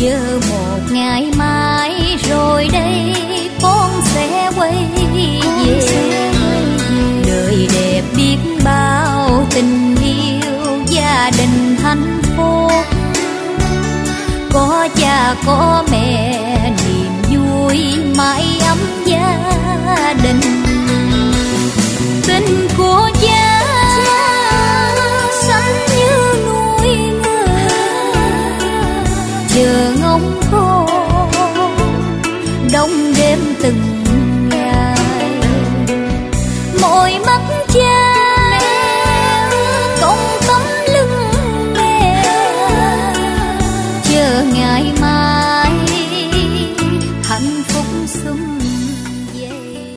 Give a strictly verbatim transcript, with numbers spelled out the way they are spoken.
chờ một ngày mai rồi đây con sẽ quay về. Đời đẹp biết bao tình yêu gia đình hạnh phúc, có cha có mẹ niềm vui mãi ấm gia đình. Tình của cha xanh như núi người, chờ ngóng con đông đêm từng ngày. Mỗi mắt cha